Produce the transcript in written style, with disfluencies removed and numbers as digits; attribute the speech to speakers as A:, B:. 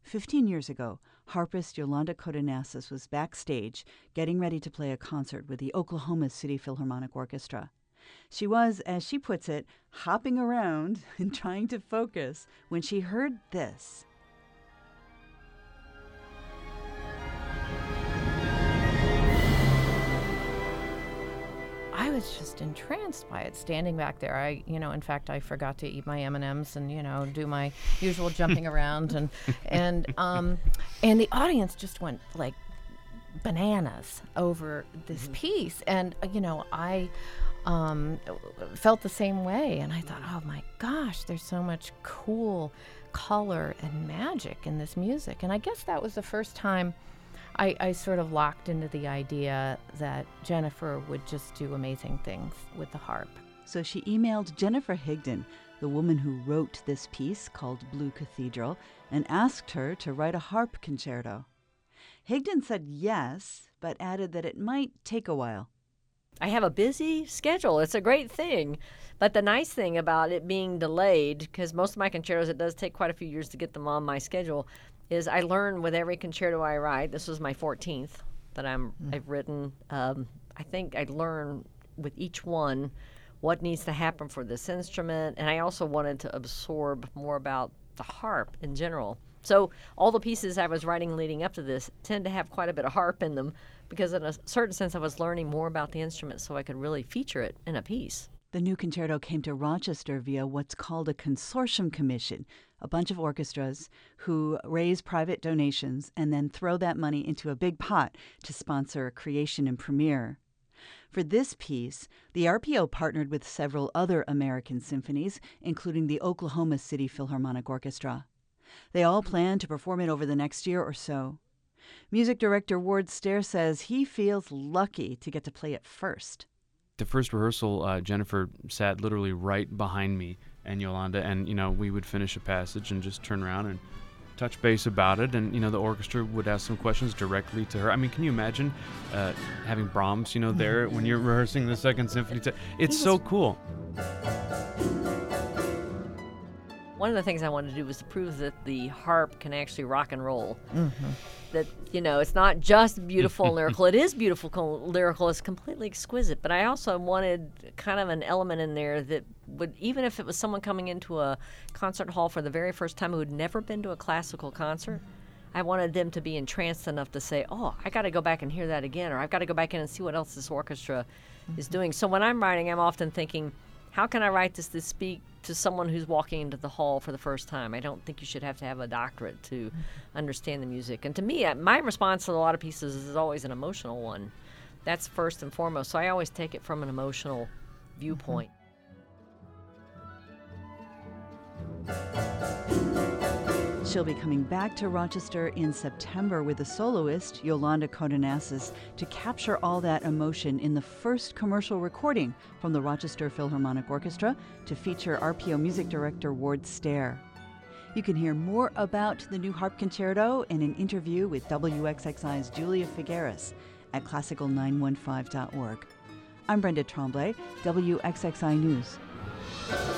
A: 15 years ago, harpist Yolanda Codenassus was backstage getting ready to play a concert with the Oklahoma City Philharmonic Orchestra. She was, as she puts it, hopping around and trying to focus when she heard this.
B: I was just entranced by it, standing back there. In fact, I forgot to eat my M&Ms and, do my usual jumping around. And the audience just went, like, bananas over this piece. And, I felt the same way. And I thought, oh, my gosh, there's so much cool color and magic in this music. And I guess that was the first time I sort of locked into the idea that Jennifer would just do amazing things with the harp.
A: So she emailed Jennifer Higdon, the woman who wrote this piece called Blue Cathedral, and asked her to write a harp concerto. Higdon said yes, but added that it might take a while.
C: I have a busy schedule. It's a great thing. But the nice thing about it being delayed, because most of my concertos, it does take quite a few years to get them on my schedule, is I learn with every concerto I write. This was my 14th that I've written. I think I learn with each one what needs to happen for this instrument, and I also wanted to absorb more about the harp in general. So all the pieces I was writing leading up to this tend to have quite a bit of harp in them, because in a certain sense I was learning more about the instrument so I could really feature it in a piece.
A: The new concerto came to Rochester via what's called a consortium commission, a bunch of orchestras who raise private donations and then throw that money into a big pot to sponsor a creation and premiere. For this piece, the RPO partnered with several other American symphonies, including the Oklahoma City Philharmonic Orchestra. They all plan to perform it over the next year or so. Music director Ward Stair says he feels lucky to get to play it first.
D: The first rehearsal, Jennifer sat literally right behind me and Yolanda, and, we would finish a passage and just turn around and touch base about it, and, the orchestra would ask some questions directly to her. I mean, can you imagine having Brahms, there when you're rehearsing the Second Symphony? It's so cool.
C: One of the things I wanted to do was to prove that the harp can actually rock and roll. Mm-hmm. That, it's not just beautiful and lyrical. It is beautiful lyrical. It's completely exquisite. But I also wanted kind of an element in there that would, even if it was someone coming into a concert hall for the very first time who had never been to a classical concert, I wanted them to be entranced enough to say, oh, I got to go back and hear that again, or I've got to go back in and see what else this orchestra is doing. So when I'm writing, I'm often thinking, how can I write this to speak to someone who's walking into the hall for the first time? I don't think you should have to have a doctorate to understand the music. And to me, my response to a lot of pieces is always an emotional one. That's first and foremost. So I always take it from an emotional viewpoint.
A: She'll be coming back to Rochester in September with the soloist, Yolanda Codenassus, to capture all that emotion in the first commercial recording from the Rochester Philharmonic Orchestra to feature RPO music director Ward Stair. You can hear more about the new harp concerto in an interview with WXXI's Julia Figueres at classical915.org. I'm Brenda Tremblay, WXXI News.